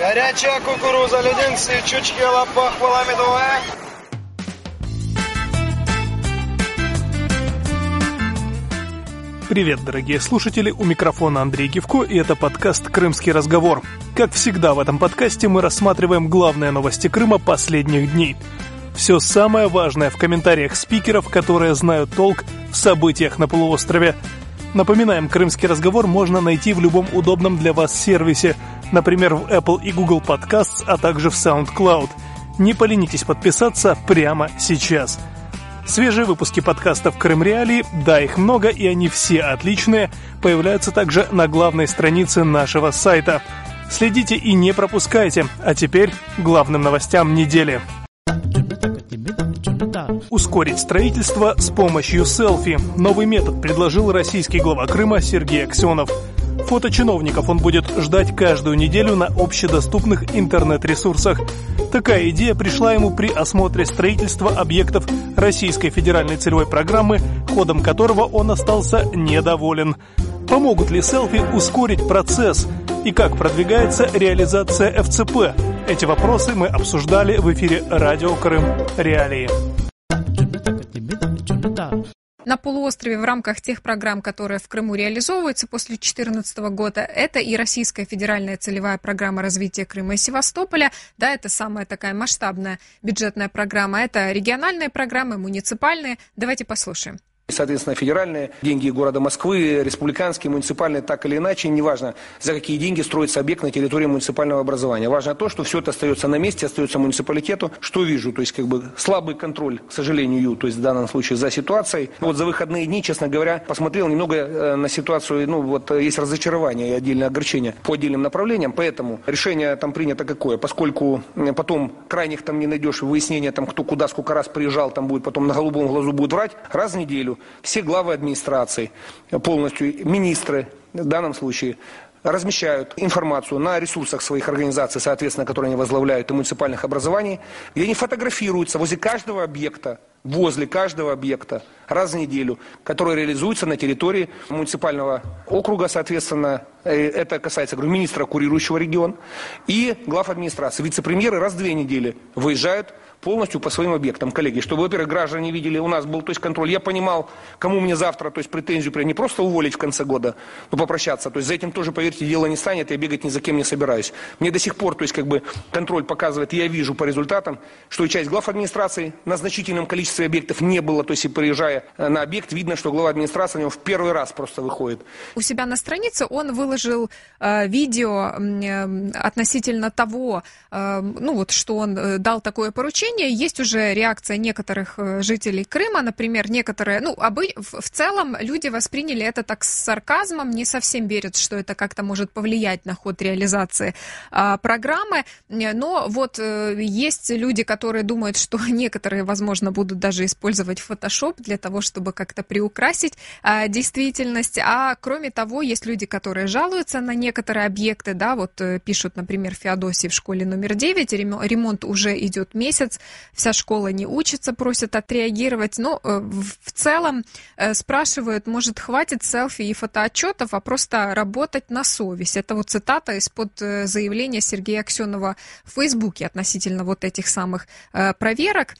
Горячая кукуруза, леденцы, чучки, лапах, медовая. Привет, дорогие слушатели, у микрофона Андрей Гивко, и это подкаст «Крымский разговор». Как всегда в этом подкасте мы рассматриваем главные новости Крыма последних дней. Все самое важное в комментариях спикеров, которые знают толк в событиях на полуострове. Напоминаем, «Крымский разговор» можно найти в любом удобном для вас сервисе, например, в Apple и Google Podcasts, а также в SoundCloud. Не поленитесь подписаться прямо сейчас. Свежие выпуски подкастов «Крым Реалии», да, их много, и они все отличные, появляются также на главной странице нашего сайта. Следите и не пропускайте. А теперь к главным новостям недели. Ускорить строительство с помощью селфи. Новый метод предложил российский глава Крыма Сергей Аксенов. Фото чиновников он будет ждать каждую неделю на общедоступных интернет-ресурсах. Такая идея пришла ему при осмотре строительства объектов Российской федеральной целевой программы, ходом которого он остался недоволен. Помогут ли селфи ускорить процесс? И как продвигается реализация ФЦП? Эти вопросы мы обсуждали в эфире радио «Крым Реалии». На полуострове в рамках тех программ, которые в Крыму реализовываются после 2014 года, это и Российская федеральная целевая программа развития Крыма и Севастополя, да, это самая такая масштабная бюджетная программа, это региональные программы, муниципальные. Давайте послушаем. Соответственно, федеральные деньги города Москвы, республиканские, муниципальные, так или иначе, неважно, за какие деньги строится объект на территории муниципального образования. Важно то, что все это остается на месте, остается муниципалитету. Что вижу, то есть слабый контроль, к сожалению, то есть в данном случае за ситуацией. Вот за выходные дни, честно говоря, посмотрел немного на ситуацию, есть разочарование и отдельное огорчение по отдельным направлениям, поэтому решение там принято какое, поскольку потом крайних там не найдешь, выяснение там кто куда, сколько раз приезжал, там будет потом на голубом глазу будет врать, раз в неделю. Все главы администрации, полностью министры в данном случае, размещают информацию на ресурсах своих организаций, соответственно, которые они возглавляют, и муниципальных образований, где они фотографируются возле каждого объекта раз в неделю, который реализуется на территории муниципального округа, соответственно, это касается, министра, курирующего регион, и глав администрации. Вице-премьеры раз в 2 недели выезжают полностью по своим объектам, коллеги, чтобы, во-первых, граждане видели, у нас был, контроль, я понимал, кому мне завтра, претензию, не просто уволить в конце года, но попрощаться, за этим тоже, поверьте, дело не станет, я бегать ни за кем не собираюсь. Мне до сих пор, контроль показывает, я вижу по результатам, что и часть глав администрации на значительном количестве объектов не было, и приезжая на объект, видно, что глава администрации у него в первый раз просто выходит. У себя на странице он выложил видео относительно того, что он дал такое поручение. Есть уже реакция некоторых жителей Крыма, например, некоторые, в целом люди восприняли это так с сарказмом, не совсем верят, что это как-то может повлиять на ход реализации программы, но есть люди, которые думают, что некоторые, возможно, будут даже использовать Photoshop для того, чтобы как-то приукрасить действительность, а кроме того, есть люди, которые жалуются на некоторые объекты, пишут, например, в Феодосии в школе номер 9, ремонт уже идет месяц, вся школа не учится, просят отреагировать, но в целом спрашивают, может, хватит селфи и фотоотчетов, а просто работать на совесть. Это цитата из-под заявления Сергея Аксенова в Фейсбуке относительно этих самых проверок.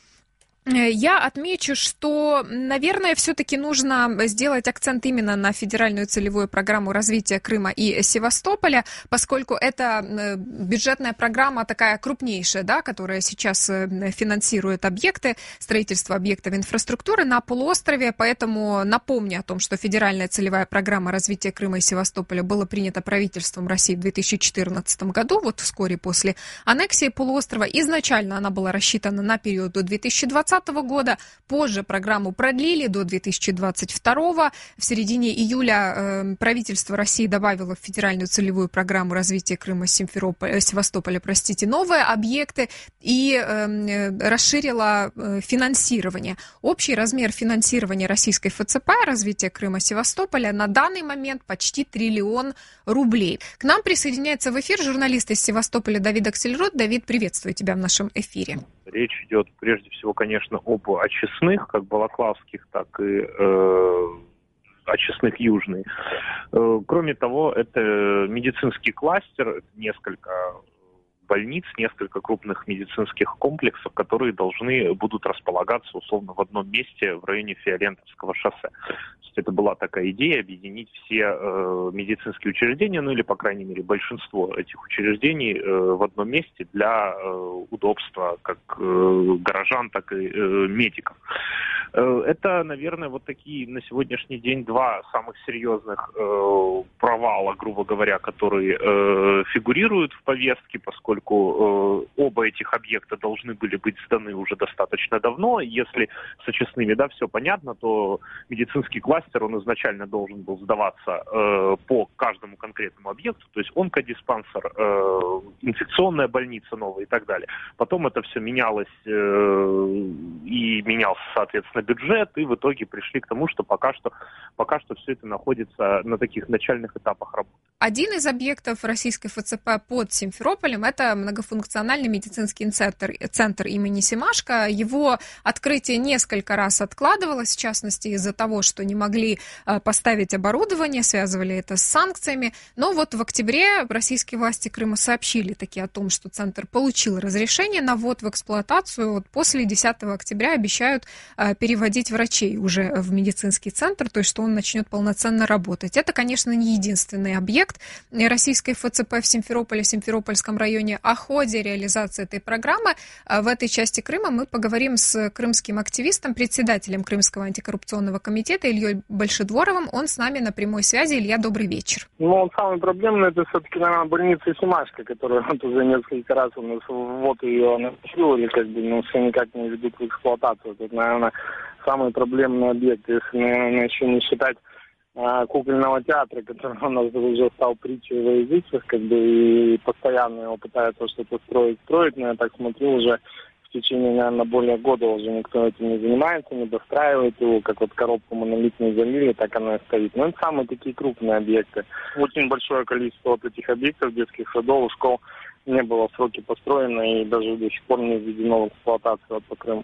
Я отмечу, что, наверное, все-таки нужно сделать акцент именно на федеральную целевую программу развития Крыма и Севастополя, поскольку это бюджетная программа такая крупнейшая, которая сейчас финансирует объекты, строительство объектов инфраструктуры на полуострове, поэтому напомню о том, что федеральная целевая программа развития Крыма и Севастополя была принята правительством России в 2014 году, вскоре после аннексии полуострова. Изначально она была рассчитана на период до 2020 года. Позже программу продлили до 2022. В середине июля правительство России добавило в федеральную целевую программу развития Крыма, Севастополя, новые объекты и расширило финансирование. Общий размер финансирования российской ФЦП развития Крыма, Севастополя на данный момент почти 1 триллион рублей. К нам присоединяется в эфир журналист из Севастополя Давид Аксельрод. Давид, приветствую тебя в нашем эфире. Речь идет прежде всего, конечно, об очистных, как балаклавских, так и очистных южных. Кроме того, это медицинский кластер, несколько больниц, несколько крупных медицинских комплексов, которые должны будут располагаться условно в одном месте в районе Фиолентовского шоссе. То есть это была такая идея объединить все медицинские учреждения, ну или, по крайней мере, большинство этих учреждений в одном месте для удобства как горожан, так и медиков. Это, наверное, вот такие на сегодняшний день два самых серьезных провала, грубо говоря, которые фигурируют в повестке, поскольку оба этих объекта должны были быть сданы уже достаточно давно. Если с очистными, да, все понятно, то медицинский кластер, он изначально должен был сдаваться по каждому конкретному объекту, то есть онкодиспансер, инфекционная больница новая и так далее. Потом это все менялось и менялся, соответственно, бюджет, и в итоге пришли к тому, что пока что все это находится на таких начальных этапах работы. Один из объектов российской ФЦП под Симферополем – это многофункциональный медицинский центр имени Семашко. Его открытие несколько раз откладывалось, в частности, из-за того, что не могли поставить оборудование, связывали это с санкциями. Но вот в октябре российские власти Крыма сообщили таки о том, что центр получил разрешение на ввод в эксплуатацию. Вот после 10 октября обещают переводить врачей уже в медицинский центр, то есть что он начнет полноценно работать. Это, конечно, не единственный объект российской ФЦП в Симферополе, Симферопольском районе. О ходе реализации этой программы в этой части Крыма мы поговорим с крымским активистом, председателем Крымского антикоррупционного комитета Ильей Большедворовым. Он с нами на прямой связи. Илья, добрый вечер. Ну, самый проблемный это все-таки, наверное, больница Семашко, которая вот уже несколько раз у нас вот ее анонсировали, как бы, но все никак не ведут в эксплуатацию. Это, наверное, самый проблемный объект, если, наверное, еще не считать кукольного театра, который у нас уже стал притчей во языцах, как бы, и постоянно его пытаются что-то строить, но я так смотрю, уже в течение, наверное, более года уже никто этим не занимается, не достраивает его, как вот коробку монолитную залили, так она и стоит. Но это самые такие крупные объекты. Очень большое количество вот этих объектов, детских садов, школ не было в сроки построено и даже до сих пор не введено в эксплуатацию по Крыму.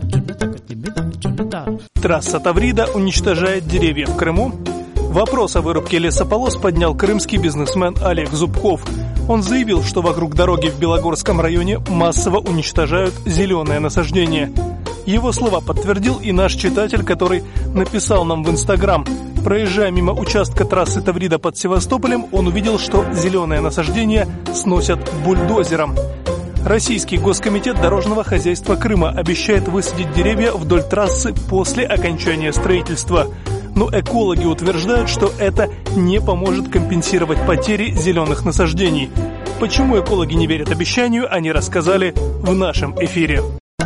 Трасса Таврида уничтожает деревья в Крыму. Вопрос о вырубке лесополос поднял крымский бизнесмен Олег Зубков. Он заявил, что вокруг дороги в Белогорском районе массово уничтожают зеленые насаждения. Его слова подтвердил и наш читатель, который написал нам в Инстаграм. Проезжая мимо участка трассы Таврида под Севастополем, он увидел, что зеленые насаждения сносят бульдозером. Российский госкомитет дорожного хозяйства Крыма обещает высадить деревья вдоль трассы после окончания строительства. Но экологи утверждают, что это не поможет компенсировать потери зеленых насаждений. Почему экологи не верят обещанию, они рассказали в нашем эфире.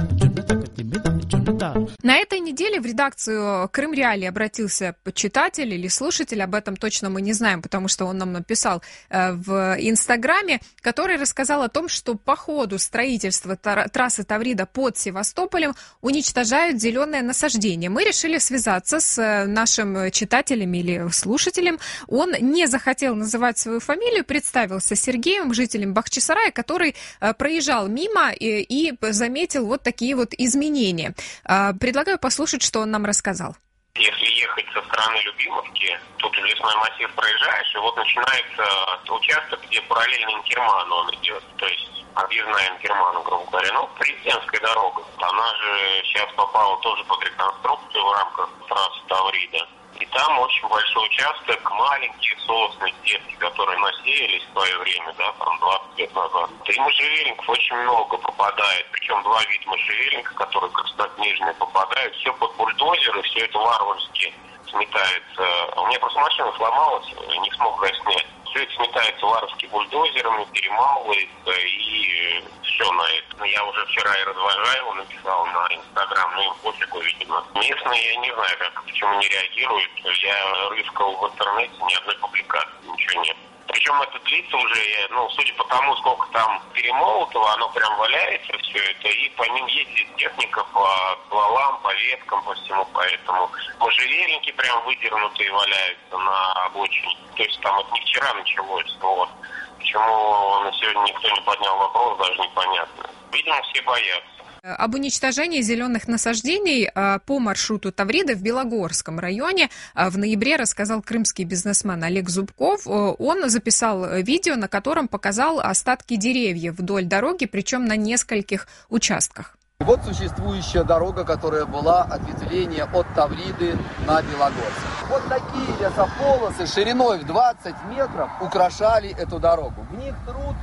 На этой неделе в редакцию Крым Реалии обратился читатель или слушатель, об этом точно мы не знаем, потому что он нам написал в Инстаграме, который рассказал о том, что по ходу строительства трассы Таврида под Севастополем уничтожают зеленое насаждение. Мы решили связаться с нашим читателем или слушателем. Он не захотел называть свою фамилию, представился Сергеем, жителем Бахчисарая, который проезжал мимо и заметил вот такие вот изменения. Предлагаю послушать, что он нам рассказал. Если ехать со стороны Любимовки, тут лесной массив проезжаешь, и вот начинается участок, где параллельно Инкерману он идет, то есть объездная Инкерману, грубо говоря. Ну, президентская дорога. Она же сейчас попала тоже под реконструкцию в рамках трассы Таврида. И там очень большой участок, маленькие сосны, детки, которые насеялись в свое время, да, там 20 лет назад. И можжевельников очень много попадает, причем два вида можжевельника, которые краснокнижные попадают, все под бульдозеры, все это варварски сметается. У меня просто машина сломалась, не смог снять. Все это сметается варварски бульдозерами, перемалывается и все на это. Я уже вчера и Развожаеву написал на Инстаграм, ну им пофигу, видимо. Местные, я не знаю, почему не реагируют. Я рыскал в интернете, ни одной публикации, ничего нет. Причем это длится уже, судя по тому, сколько там перемолотого, оно прям валяется все это, и по ним ездит техника по стволам, по веткам, по всему, поэтому можжевельники прям выдернутые валяются на обочине. То есть там это не вчера началось, вот. Почему на сегодня никто не поднял вопрос, даже непонятно. Видимо, все боятся. Об уничтожении зеленых насаждений по маршруту Тавриды в Белогорском районе в ноябре рассказал крымский бизнесмен Олег Зубков. Он записал видео, на котором показал остатки деревьев вдоль дороги, причем на нескольких участках. Вот существующая дорога, которая была ответвление от Тавриды на Белогорск. Вот такие лесополосы шириной в 20 метров украшали эту дорогу. В них труд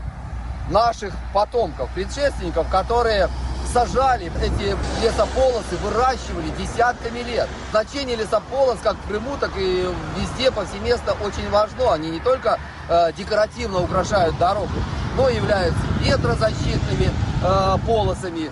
наших потомков, предшественников, которые сажали эти лесополосы, выращивали десятками лет. Значение лесополос как в Крыму, так и везде повсеместно очень важно. Они не только декоративно украшают дорогу, но являются ветрозащитными полосами,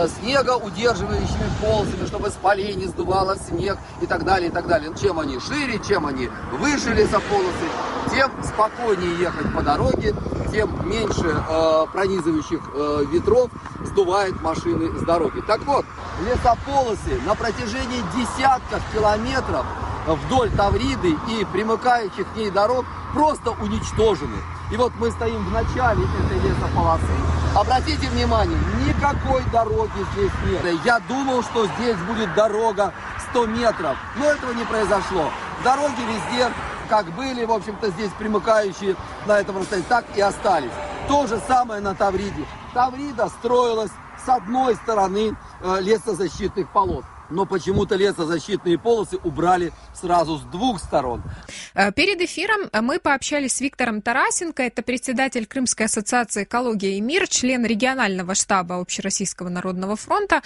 снегоудерживающими полосами, чтобы с полей не сдувало снег и так далее, и так далее. Чем они шире, чем они выше лесополосы, тем спокойнее ехать по дороге, тем меньше пронизывающих ветров сдувает машины с дороги. Так вот, лесополосы на протяжении десятков километров вдоль Тавриды и примыкающих к ней дорог просто уничтожены. И вот мы стоим в начале этой лесополосы. Обратите внимание, никакой дороги здесь нет. Я думал, что здесь будет дорога 100 метров, но этого не произошло. Дороги везде, как были, в общем-то, здесь примыкающие на этом расстоянии, так и остались. То же самое на Тавриде. Таврида строилась с одной стороны лесозащитных полос. Но почему-то лесозащитные полосы убрали сразу с двух сторон. Перед эфиром мы пообщались с Виктором Тарасенко, это председатель Крымской ассоциации «Экология и мир», член регионального штаба Общероссийского народного фронта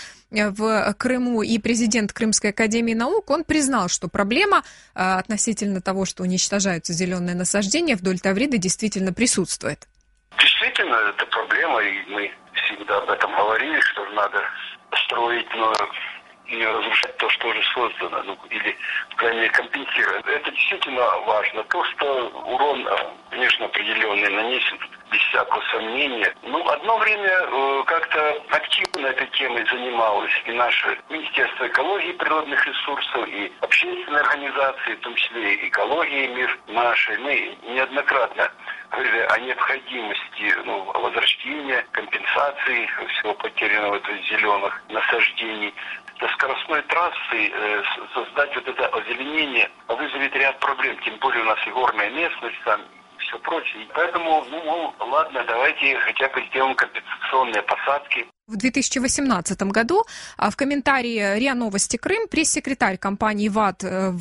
в Крыму и президент Крымской академии наук. Он признал, что проблема относительно того, что уничтожаются зеленые насаждения вдоль Тавриды, действительно присутствует. Действительно, это проблема, и мы всегда об этом говорили, что надо строить, но не разрушать то, что уже создано, или, по крайней мере, компенсировать. Это действительно важно. То, что урон, конечно, определенный нанесен, без всякого сомнения. Одно время как-то активно этой темой занималось и наше Министерство экологии и природных ресурсов, и общественные организации, в том числе и «Экология и мир» наши. Мы неоднократно говорили о необходимости возвращения, компенсации всего потерянного от зеленых насаждений. До скоростной трассы создать вот это озеленение вызовет ряд проблем, тем более у нас и горная местность там, и все прочее. Поэтому, ладно, давайте хотя бы сделаем компенсационные посадки. В 2018 году в комментарии РИА Новости Крым пресс-секретарь компании ВАТ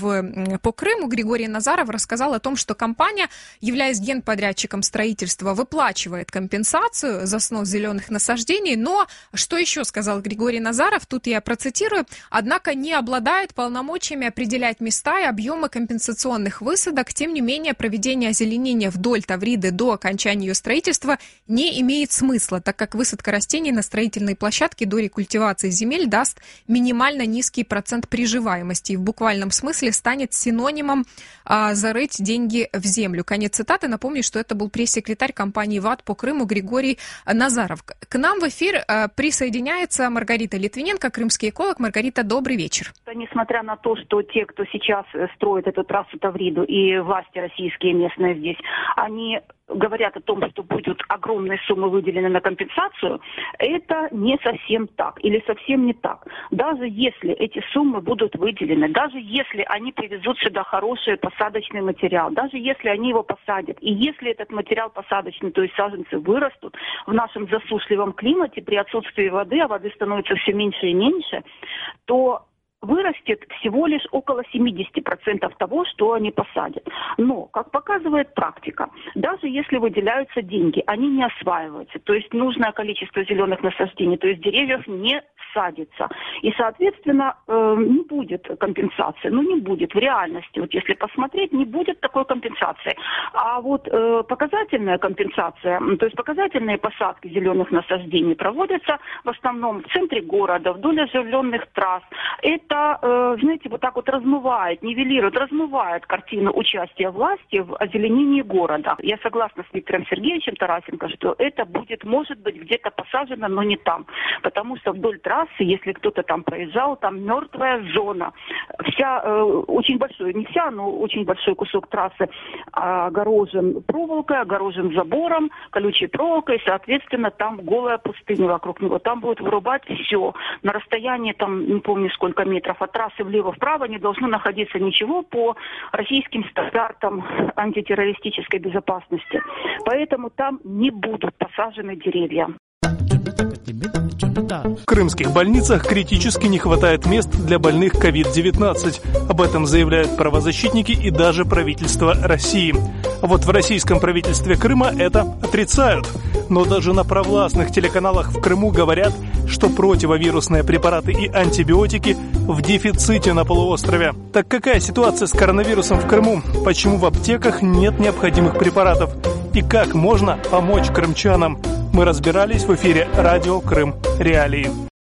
по Крыму Григорий Назаров рассказал о том, что компания, являясь генподрядчиком строительства, выплачивает компенсацию за снос зеленых насаждений, но, что еще сказал Григорий Назаров, тут я процитирую, однако не обладает полномочиями определять места и объемы компенсационных высадок, тем не менее проведение озеленения вдоль Тавриды до окончания ее строительства не имеет смысла, так как высадка растений на строительной площадке до рекультивации земель даст минимально низкий процент приживаемости и в буквальном смысле станет синонимом зарыть деньги в землю. Конец цитаты. Напомню, что это был пресс-секретарь компании ВАТ по Крыму Григорий Назаров. К нам в эфир присоединяется Маргарита Литвиненко, крымский эколог. Маргарита, добрый вечер. Несмотря на то, что те, кто сейчас строит эту трассу Тавриду и власти российские местные здесь, они говорят о том, что будут огромные суммы выделены на компенсацию, это не совсем так или совсем не так. Даже если эти суммы будут выделены, даже если они привезут сюда хороший посадочный материал, даже если они его посадят, и если этот материал посадочный, то есть саженцы вырастут в нашем засушливом климате при отсутствии воды, а воды становится все меньше и меньше, то вырастет всего лишь около 70% того, что они посадят. Но, как показывает практика, даже если выделяются деньги, они не осваиваются. То есть нужное количество зеленых насаждений, то есть деревьев не садится. И, соответственно, не будет компенсации. Не будет в реальности. Вот если посмотреть, не будет такой компенсации. А вот показательная компенсация, то есть показательные посадки зеленых насаждений проводятся в основном в центре города, вдоль оживленных трасс. Это, знаете, вот так вот размывает картину участия власти в озеленении города. Я согласна с Виктором Сергеевичем Тарасенко, что это может быть где-то посажено, но не там. Потому что вдоль трасс трассы, если кто-то там проезжал, там мертвая зона. Вся, очень большой, не вся, но очень большой кусок трассы огорожен проволокой, огорожен забором, колючей проволокой, соответственно, там голая пустыня вокруг него. Там будут вырубать все. На расстоянии, там, не помню сколько метров, от трассы влево-вправо не должно находиться ничего по российским стандартам антитеррористической безопасности. Поэтому там не будут посажены деревья. В крымских больницах критически не хватает мест для больных COVID-19. Об этом заявляют правозащитники и даже правительство России. А вот в российском правительстве Крыма это отрицают. Но даже на провластных телеканалах в Крыму говорят, что противовирусные препараты и антибиотики в дефиците на полуострове. Так какая ситуация с коронавирусом в Крыму? Почему в аптеках нет необходимых препаратов? И как можно помочь крымчанам? Мы разбирались в эфире «Радио Крым. Реалии».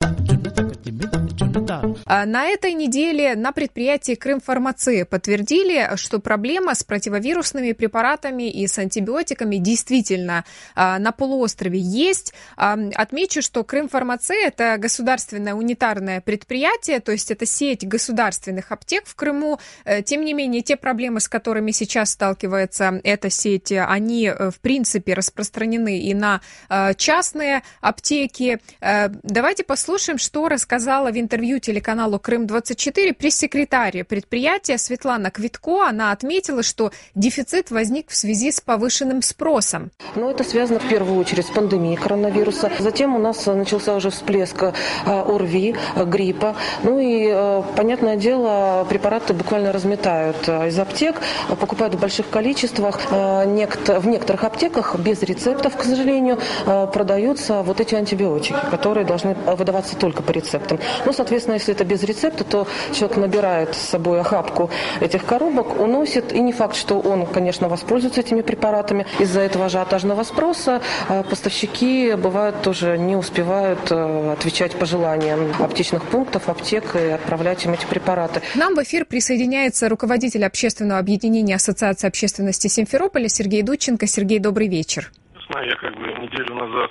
На этой неделе на предприятии Крымфармация подтвердили, что проблема с противовирусными препаратами и с антибиотиками действительно на полуострове есть. Отмечу, что Крымфармация – это государственное унитарное предприятие, то есть это сеть государственных аптек в Крыму. Тем не менее, те проблемы, с которыми сейчас сталкивается эта сеть, они в принципе распространены и на частные аптеки. Давайте послушаем, что рассказала в интервью телеканалу Крым-24 пресс-секретарь предприятия Светлана Квитко. Она отметила, что дефицит возник в связи с повышенным спросом. Но это связано в первую очередь с пандемией коронавируса. Затем у нас начался уже всплеск ОРВИ, гриппа. Ну и, понятное дело, препараты буквально разметают из аптек, покупают в больших количествах. В некоторых аптеках без рецептов, к сожалению, продаются вот эти антибиотики, которые должны выдаваться только по рецептам. Ну, соответственно, если это без рецепта, то человек набирает с собой охапку этих коробок, уносит, и не факт, что он, конечно, воспользуется этими препаратами. Из-за этого ажиотажного спроса поставщики, бывают, тоже не успевают отвечать пожеланиям аптечных пунктов, аптек и отправлять им эти препараты. К нам в эфир присоединяется руководитель общественного объединения Ассоциации общественности Симферополя Сергей Дудченко. Сергей, добрый вечер. Я неделю назад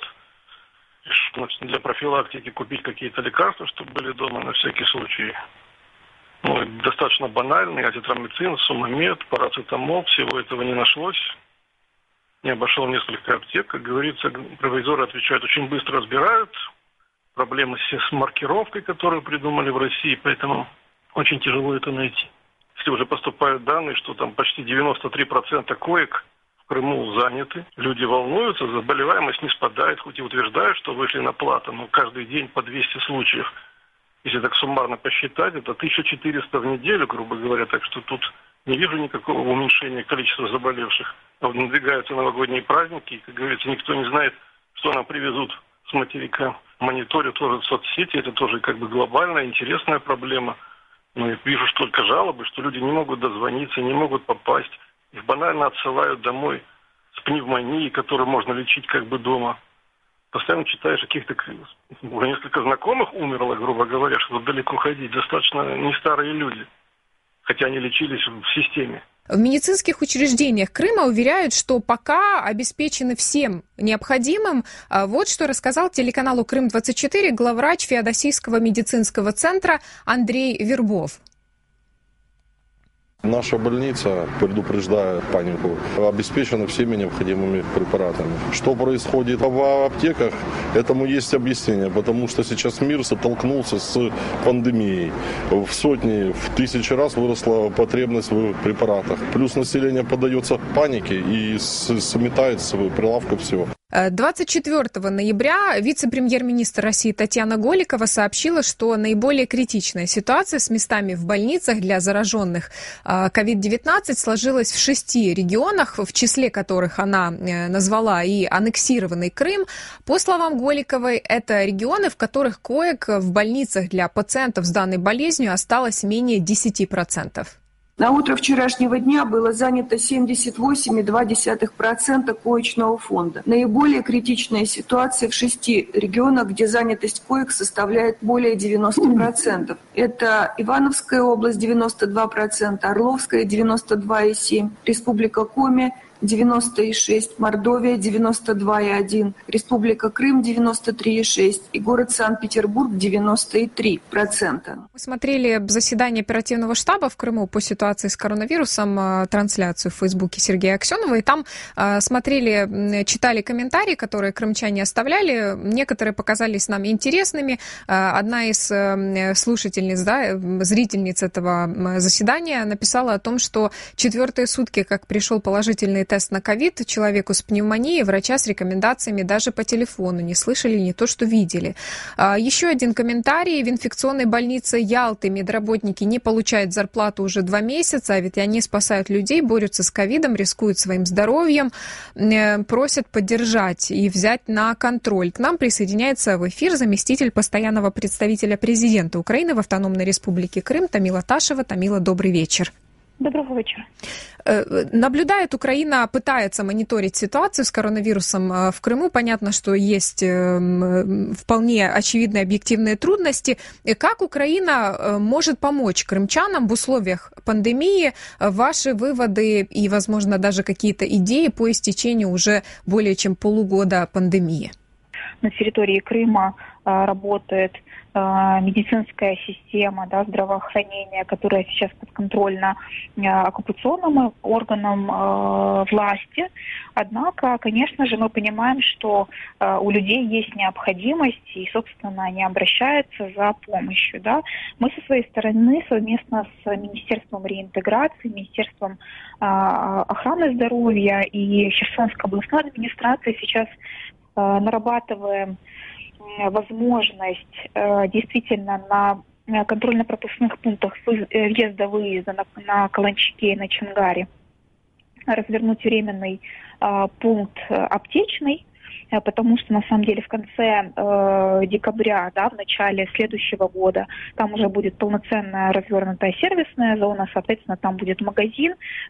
для профилактики купить какие-то лекарства, чтобы были дома на всякий случай. Достаточно банальные: азитромицин, сумамед, парацетамол. Всего этого не нашлось. Я обошел несколько аптек. Как говорится, провизоры отвечают, очень быстро разбирают. Проблемы с маркировкой, которую придумали в России, поэтому очень тяжело это найти. Если уже поступают данные, что там почти 93% коек в Крыму заняты, люди волнуются, заболеваемость не спадает, хоть и утверждают, что вышли на плату, но каждый день по 200 случаев. Если так суммарно посчитать, это 1400 в неделю, грубо говоря, так что тут не вижу никакого уменьшения количества заболевших. А вот надвигаются новогодние праздники, и, как говорится, никто не знает, что нам привезут с материка. Мониторю тоже в соцсети, это тоже глобальная, интересная проблема. Но я вижу только жалобы, что люди не могут дозвониться, не могут попасть. Их банально отсылают домой с пневмонией, которую можно лечить дома. Постоянно читаешь каких-то, уже несколько знакомых умерло, грубо говоря, что далеко ходить. Достаточно не старые люди, хотя они лечились в системе. В медицинских учреждениях Крыма уверяют, что пока обеспечены всем необходимым. Вот что рассказал телеканалу Крым-24 главврач Феодосийского медицинского центра Андрей Вербов. Наша больница, предупреждая панику, обеспечена всеми необходимыми препаратами. Что происходит в аптеках, этому есть объяснение, потому что сейчас мир столкнулся с пандемией. В сотни, в тысячи раз выросла потребность в препаратах. Плюс население поддается панике и сметает с прилавка всего. 24 ноября вице-премьер-министр России Татьяна Голикова сообщила, что наиболее критичная ситуация с местами в больницах для зараженных COVID-19 сложилась в 6 регионах, в числе которых она назвала и аннексированный Крым. По словам Голиковой, это регионы, в которых коек в больницах для пациентов с данной болезнью осталось менее 10%. На утро вчерашнего дня было занято 78,2% коечного фонда. Наиболее критичная ситуация в 6 регионах, где занятость коек составляет более 90%. Это Ивановская область 92%, Орловская 92,7%, Республика Коми 90,6%, Мордовия 92,1%, Республика Крым 93,6% и город Санкт-Петербург 93%. Мы смотрели заседание оперативного штаба в Крыму по ситуации с коронавирусом, трансляцию в Фейсбуке Сергея Аксенова, и там смотрели, читали комментарии, которые крымчане оставляли. Некоторые показались нам интересными. Одна из слушательниц, зрительниц этого заседания написала о том, что 4-е сутки, как пришел положительный тест на ковид человеку с пневмонией, врача с рекомендациями даже по телефону не слышали, не то что видели. Еще один комментарий. В инфекционной больнице Ялты медработники не получают зарплату уже 2 месяца, а ведь они спасают людей, борются с ковидом, рискуют своим здоровьем, просят поддержать и взять на контроль. К нам присоединяется в эфир заместитель постоянного представителя президента Украины в Автономной Республике Крым Тамила Ташева. Тамила, добрый вечер. Доброго вечера. Наблюдает Украина, пытается мониторить ситуацию с коронавирусом в Крыму. Понятно, что есть вполне очевидные объективные трудности. Как Украина может помочь крымчанам в условиях пандемии? Ваши выводы и, возможно, даже какие-то идеи по истечению уже более чем полугода пандемии? На территории Крыма работает медицинская система, здравоохранения, которая сейчас подконтрольна оккупационным органам власти. Однако, конечно же, мы понимаем, что у людей есть необходимость, и, собственно, они обращаются за помощью. Да? Мы со своей стороны совместно с Министерством реинтеграции, Министерством охраны здоровья и Херсонской областной администрацией сейчас нарабатываем возможность действительно на контрольно-пропускных пунктах въезда-выезда на Каланчике и на Чангаре развернуть временный пункт аптечный, потому что, на самом деле, в конце декабря, в начале следующего года, там уже будет полноценная развернутая сервисная зона, соответственно, там будет магазин,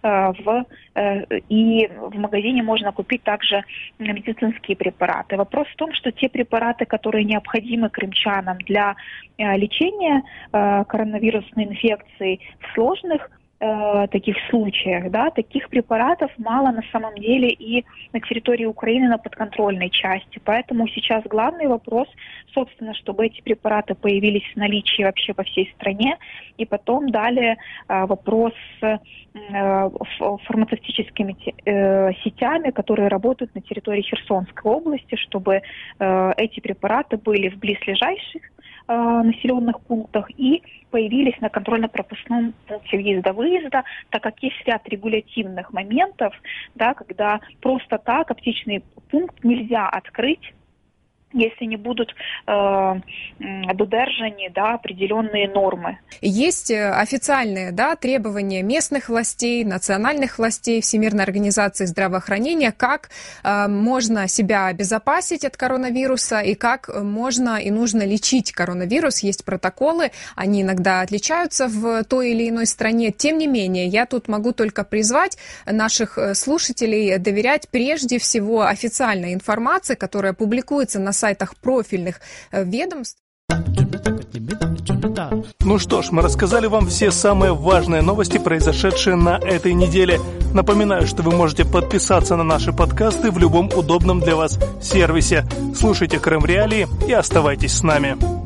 и в магазине можно купить также медицинские препараты. Вопрос в том, что те препараты, которые необходимы крымчанам для лечения коронавирусной инфекции в сложных таких случаях, таких препаратов мало на самом деле и на территории Украины на подконтрольной части. Поэтому сейчас главный вопрос, собственно, чтобы эти препараты появились в наличии вообще по всей стране. И потом далее вопрос с фармацевтическими сетями, которые работают на территории Херсонской области, чтобы эти препараты были в близлежащих населенных пунктах и появились на контрольно-пропускном пункте въезда-выезда, так как есть ряд регулятивных моментов, когда просто так аптечный пункт нельзя открыть, если не будут додержані определенные нормы. Есть официальные требования местных властей, национальных властей, Всемирной организации здравоохранения, как можно себя обезопасить от коронавируса и как можно и нужно лечить коронавирус. Есть протоколы, они иногда отличаются в той или иной стране. Тем не менее, я тут могу только призвать наших слушателей доверять прежде всего официальной информации, которая публикуется на сайтах профильных ведомств. Ну что ж, мы рассказали вам все самые важные новости, произошедшие на этой неделе. Напоминаю, что вы можете подписаться на наши подкасты в любом удобном для вас сервисе. Слушайте Крым Реалии и оставайтесь с нами.